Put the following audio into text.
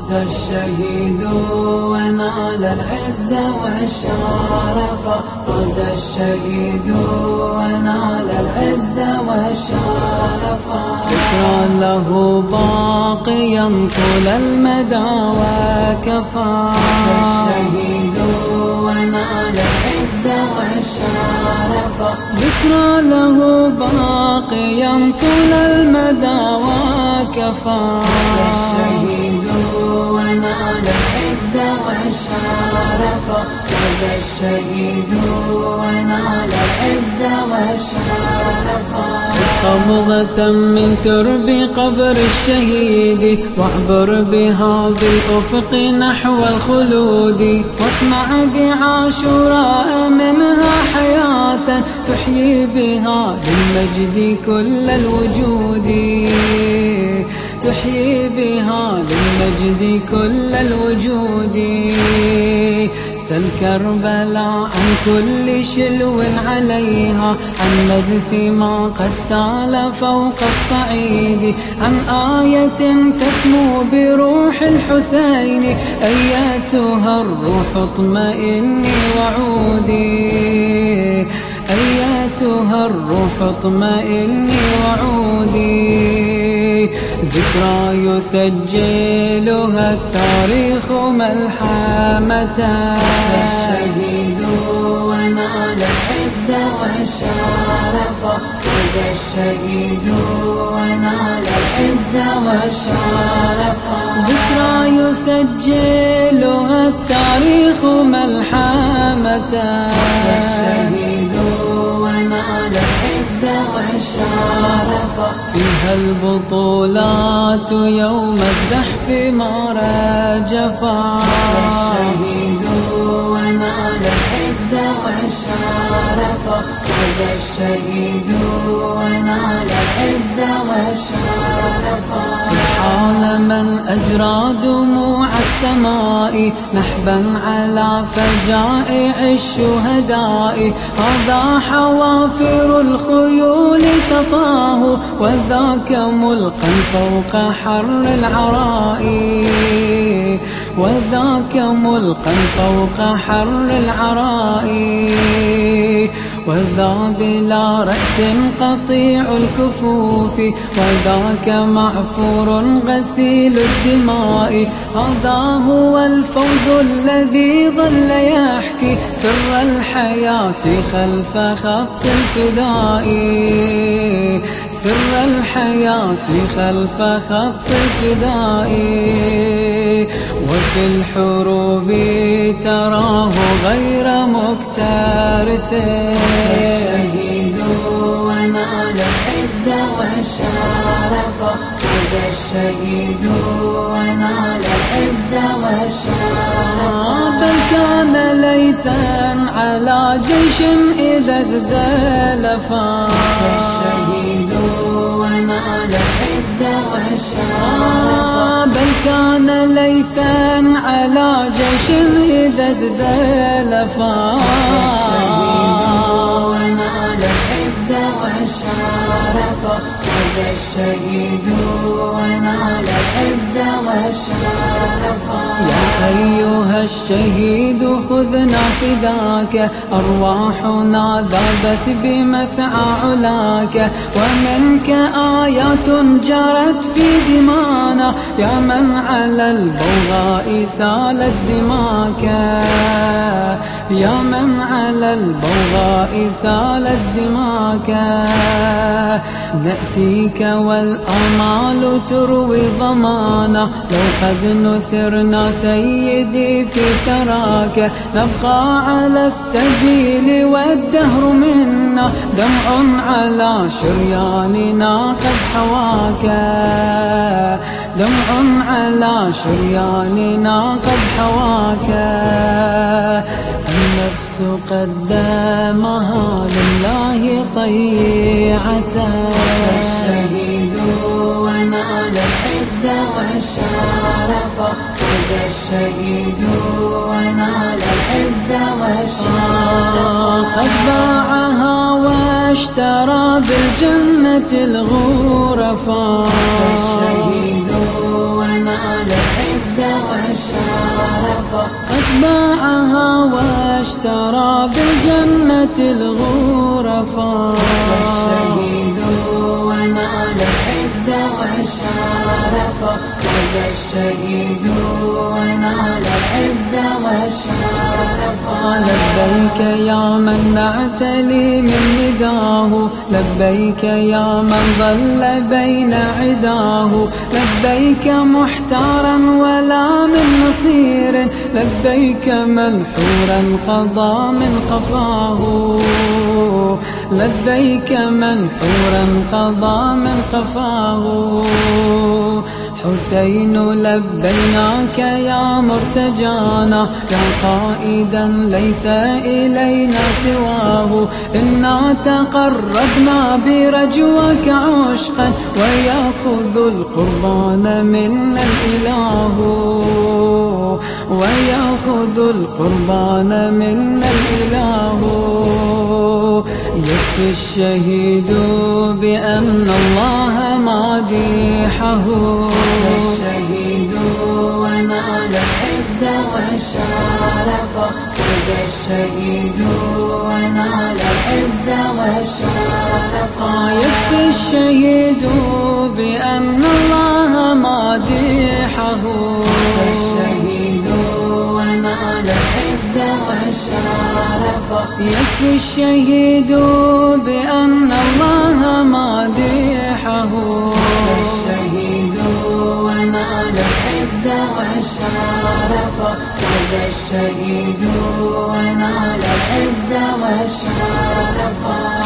فاز الشهيد ونال العز والشرف، فاز الشهيد ونال العز والشرف. ذكرى له باقيا طول المدى وكفى، فاز الشهيد ونال العز والشرف. ذكرى له باقيا طول المدى وكفى، فاز الشهيد ونال العز والشرف، فاز الشهيد ونال العز والشرف. قبضة من ترب قبر الشهيد واعبر بها بالأفق نحو الخلود، واسمع بعاشوراء منها حياة تحيي بها للمجد كل الوجود، تحيي بها للمجد كل الوجود. سل كربلاء عن كل شلو عليها، عن نزف ما قد سال فوق الصعيد، عن آية تسمو بروح الحسين، أيتها الروح اطمئني وعودي، أيتها الروح اطمئني وعودي. ذكرى يسجلها التاريخ ملحمة، فاز الشهيد ونال العز والشرف، فاز الشهيد ونال العز والشرف. ذكرى يسجلها التاريخ ملحمة، فاز الشهيد ونال العز والشرف. فيها البطولات يوم الزحف ما رجفا، فاز الشهيد ونال العز والشرف، فاز الشهيد ونال العز والشرف. سبحان من أجرى دموع السماء نحبا على فجائع الشهداء، هذا حوافر الخيول تطاه، وذاك ملقا فوق حر العراء، وذاك ملقا فوق حر العراء. وذا بلا رأس قطيع الكفوف، وذاك معفور غسيل الدماء، هذا هو الفوز الذي ظل يحكي سر الحياة خلف خط الفداء، سر الحياة خلف خط الفداء. وفي الحروب تراه غير مكترث، فاز الشهيد ونال العز والشرف، فاز الشهيد ونال العز والشرف. بل كان ليثا على جيش إذا ازدلفا، فاز الشهيد ونال العز والشرف. بل كان ليثا على جيش إذا ازدلفا، فاز الشهيد ونال العز والشرف، فاز الشهيد ونال العز والشرف. يا أيها الشهيد خذنا فداك، أرواحنا ذابت بمسعى علاك، ومنك آيات جرت في دمانا، يا من على البوغاء سالت دماك، يا من على البوغاء سالت دماك. نأتيك والآمال تروي ضمانا، لو قد نثرنا سيدي في ثراك، نبقى على السبيل والدهر منا، دمع على شرياننا قد حواك، دمع على شرياننا قد حواك. النفس قدمها لله طيعة، فاز الشهيد ونال العز والشرف، فاز الشهيد ونال العز والشرف. قد باعها واشترى بالجنة الغرفا، فاز الشهيد ونال العز والشرف قد باعها واشترى بالجنة الغرفا فاز الشهيد ونال العز والشرف فاز الشهيد ونال العز والشرف لبيك يا من نعتلي من نداه لبيك يا من ظل بين عداه لبيك محتارا ولا من نصير لبيك منحورا قضى من قفاه لبيك منحورا قضى من قفاه حسين لبيناك يا مرتجانا يا قائدا ليس إلينا سواه إنا تقربنا برجوك عشقا ويأخذ القربان منا الإله ويأخذ القربان منا الإله يكفي الشهيد بأن الله مادحه فاز الشهيد ونال العز والشرف فاز الشهيد ونال العز والشرف يكفي الشهيد بأن الله مادحه فاز الشهيد ونال العز والشرف يكفي الشهيد بأن الله مادحه فاز الشهيد ونال العز والشرف فاز الشهيد ونال العز والشرف